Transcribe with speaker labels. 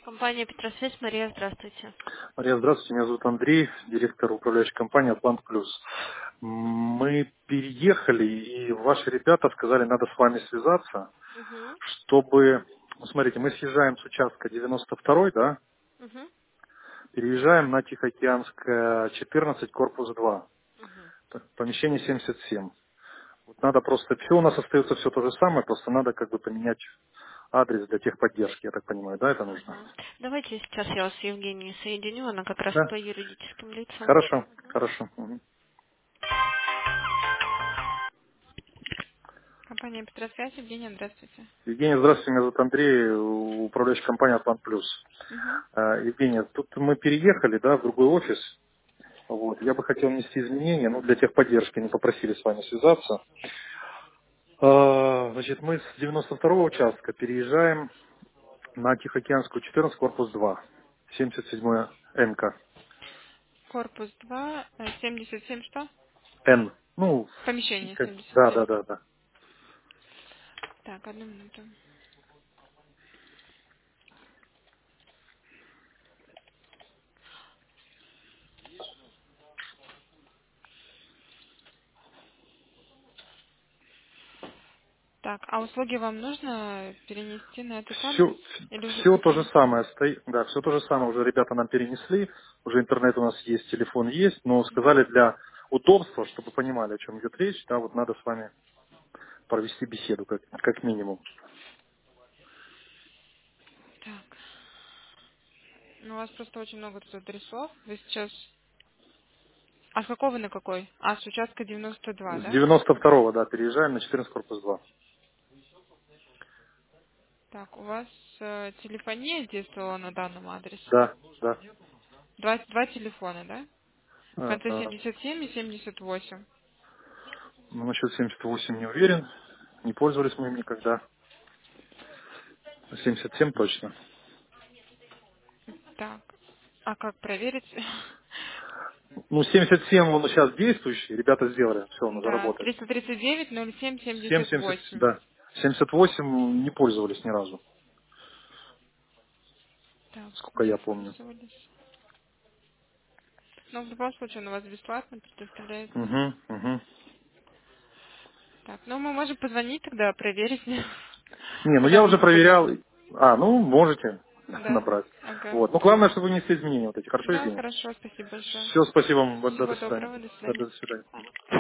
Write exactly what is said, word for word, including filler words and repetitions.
Speaker 1: Компания Петросвязь, Мария, здравствуйте.
Speaker 2: Мария, здравствуйте. Меня зовут Андрей, директор управляющей компании «Атлант Плюс». Мы переехали, и ваши ребята сказали, надо с вами связаться,
Speaker 1: Угу,
Speaker 2: чтобы... Ну, смотрите, мы съезжаем с участка девяносто второй, да,
Speaker 1: угу,
Speaker 2: переезжаем на Тихоокеанская четырнадцать, корпус два,
Speaker 1: угу,
Speaker 2: п- помещение семьдесят семь. Вот надо просто... Все у нас остается все то же самое, просто надо как бы поменять адрес для техподдержки, я так понимаю, да, это нужно?
Speaker 1: угу. Давайте сейчас я вас с Евгенией соединю, она как раз
Speaker 2: Да.
Speaker 1: по юридическим лицам.
Speaker 2: Хорошо, хорошо. Мгм.
Speaker 1: Компания Петросвязь, Евгения, здравствуйте.
Speaker 2: Евгений, здравствуйте, меня зовут Андрей, управляющая компания «Атлант Плюс».
Speaker 1: Угу.
Speaker 2: А, Евгения, тут мы переехали, да, в другой офис. Вот. Я бы хотел внести изменения, ну, для техподдержки, они попросили с вами связаться. А, Значит, мы с девяносто второго участка переезжаем на Тихоокеанскую четырнадцать, корпус два, семьдесят седьмая НК.
Speaker 1: Корпус два, э, семьдесят семь что?
Speaker 2: Н. Ну,
Speaker 1: Помещение
Speaker 2: как-
Speaker 1: семьдесят
Speaker 2: да,
Speaker 1: семь.
Speaker 2: да, да, да.
Speaker 1: Так, одну минуту. Так, а услуги вам нужно перенести на этот адрес?
Speaker 2: Все,
Speaker 1: Или уже
Speaker 2: все то же
Speaker 1: перенесли?
Speaker 2: самое стоит, да, все то же самое уже ребята нам перенесли, уже интернет у нас есть, телефон есть, но сказали для удобства, чтобы понимали, о чем идет речь, да, вот надо с вами провести беседу как, как минимум.
Speaker 1: Так. Ну, у вас просто очень много тут адресов. Вы сейчас... А с какого на какой? А, с участка девяносто два,
Speaker 2: С
Speaker 1: да?
Speaker 2: девяносто второго, да, переезжаем на четырнадцать, корпус два.
Speaker 1: Так, у вас э, телефония действовала на данном адресе?
Speaker 2: Да, да.
Speaker 1: Два, два телефона, да? В
Speaker 2: А,
Speaker 1: конце
Speaker 2: а,
Speaker 1: семьдесят семь и семьдесят восемь.
Speaker 2: ну, насчет семьдесят восемь не уверен, не пользовались мы им никогда. семьдесят семь точно.
Speaker 1: Так, а как проверить?
Speaker 2: Ну, семьдесят семь он сейчас действующий, ребята сделали, все, он уже
Speaker 1: Да,
Speaker 2: работает.
Speaker 1: триста тридцать девять ноль семь
Speaker 2: семь
Speaker 1: семьдесят
Speaker 2: семьдесят,
Speaker 1: восемь.
Speaker 2: да. семьдесят восемь не пользовались ни разу,
Speaker 1: Так,
Speaker 2: сколько
Speaker 1: не
Speaker 2: я помню.
Speaker 1: пользовались. Но в любом случае он у вас бесплатно предоставляется.
Speaker 2: Угу, угу.
Speaker 1: Так, ну мы можем позвонить тогда, проверить,
Speaker 2: Не, ну
Speaker 1: когда
Speaker 2: я уже
Speaker 1: будет
Speaker 2: проверял.
Speaker 1: удобно.
Speaker 2: А, ну, можете
Speaker 1: Да,
Speaker 2: набрать.
Speaker 1: ага.
Speaker 2: Вот. Ну, главное, чтобы внесли изменения вот эти. Хорошо,
Speaker 1: Да,
Speaker 2: Евгений?
Speaker 1: хорошо, спасибо большое.
Speaker 2: Все, спасибо вам. До
Speaker 1: Всего
Speaker 2: до свидания.
Speaker 1: доброго, до
Speaker 2: Да,
Speaker 1: свидания.
Speaker 2: до свидания.